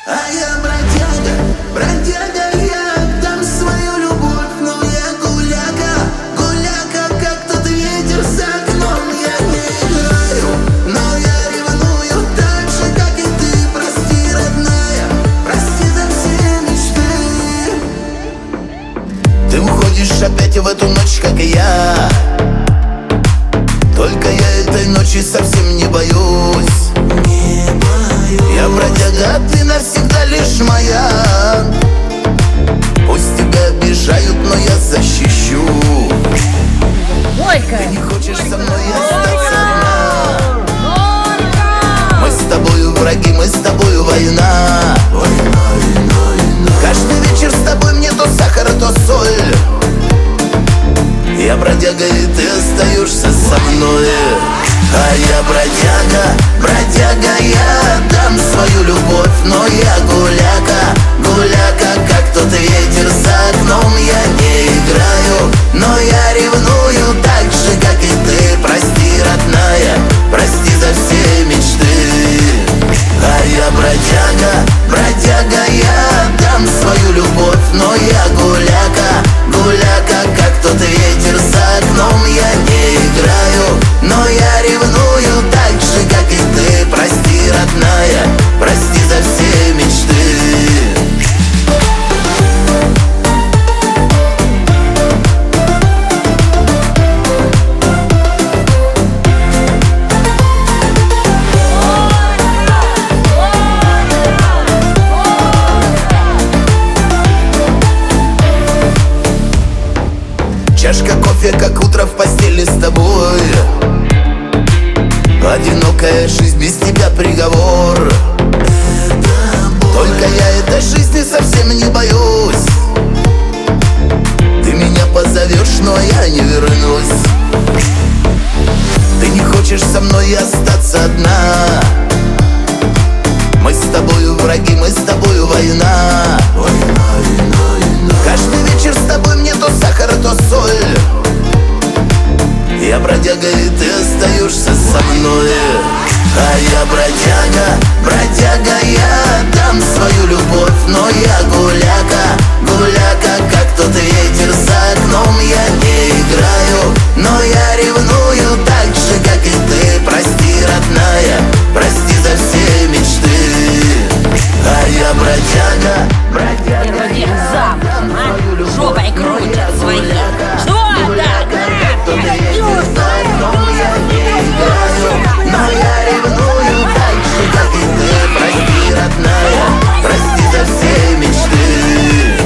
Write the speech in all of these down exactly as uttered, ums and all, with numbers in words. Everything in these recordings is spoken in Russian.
А я бродяга, бродяга, я отдам свою любовь, но я гуляка, гуляка, как тот ветер за окном. Я не играю, но я ревную так же, как и ты. Прости, родная, прости за все мечты. Ты уходишь опять в эту ночь, как и я. Только я этой ночи совсем не боюсь. Не боюсь. Я бродяга, а ты навсегда лишь моя. Пусть тебя обижают, но я защищу. Ольга! Ты не хочешь со мной остаться одна. Мы с тобою враги, мы с тобою война. Война, война, война. Каждый вечер с тобой мне то сахар, то соль. Я бродяга, и ты остаешься со мной. А я бродяга, бродяга, я отдам свою любовь, но я гуляка, гуляка, как тот ветер за окном. Я не играю, но я ревную так же, как и ты. Прости, родная, прости за все мечты. А я бродяга, бродяга, я отдам свою любовь, но я гуляка, гуляка, как тот ветер за окном. Я не играю, но я ревную так же, как и ты. Прости, родная, прости за все мечты. Чашка кофе, как утро в постели с тобой. Одинокая жизнь, без тебя приговор. Только я этой жизни совсем не боюсь. Ты меня позовешь, но я не вернусь. Ты не хочешь со мной остаться одна. Мы с тобою враги, мы с тобою война. Война, война, война. Каждый вечер с тобой мне то сахар, то соль. Я бродяга, и ты остаешься со мной. А я бродяга, бродяга, я отдам свою любовь, но я гуляка, гуляка, как тот ветер за окном. Я не играю, но я ревную так же, как и ты. Прости, родная, прости за все мечты. А я бродяга, бродяга, я отдам свою любовь, Жопой крутят свои. Что так? но я ревную так же, как и ты. Прости, родная, прости за все мечты.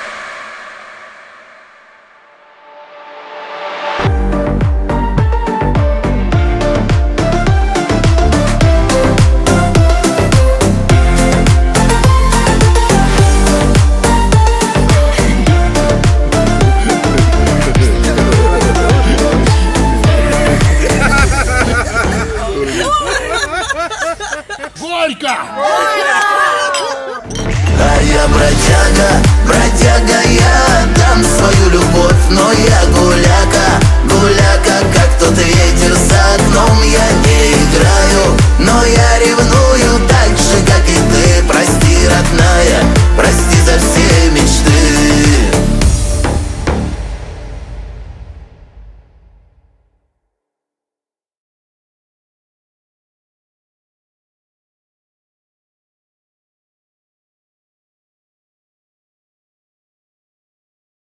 Горько! А я бродяга, бродяга, я отдам свою любовь, но я гуляка, гуляка, как тот ветер за окном. Я не играю, но я ревную